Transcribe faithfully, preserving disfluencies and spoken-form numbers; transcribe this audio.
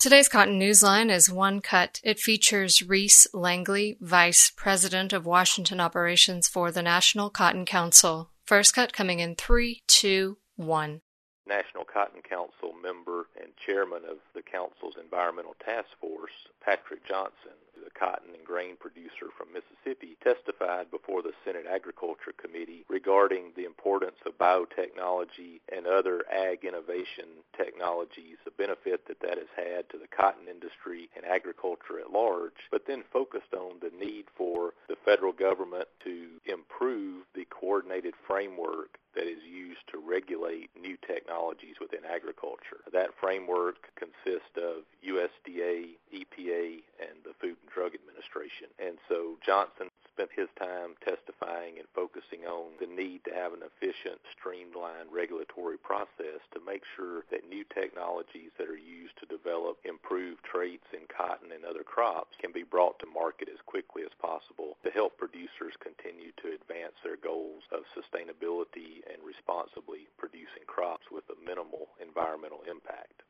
Today's Cotton Newsline is One Cut. It features Reese Langley, Vice President of Washington Operations for the National Cotton Council. First cut coming in three, two, one. National Cotton Council member and chairman of the Council's Environmental Task Force, Patrick Johnson, the cotton and grain producer from Mississippi, testified before the Senate Agriculture Committee regarding the importance of biotechnology and other ag innovation technologies, the benefit that that has had to the cotton industry and agriculture at large, but then focused on the need for the federal government to improve the coordinated framework that is used to regulate new technologies within agriculture. That framework consists of U S D A, E P A, and the Food and Drug Administration. And so Johnson spent his time testifying and focusing on the need to have an efficient, streamlined regulatory process to make sure that new technologies that are used to develop improved traits in cotton and other crops can be brought to market as quickly as possible to help producers continue to advance their goals of sustainability and responsibly producing crops with a minimal environmental impact.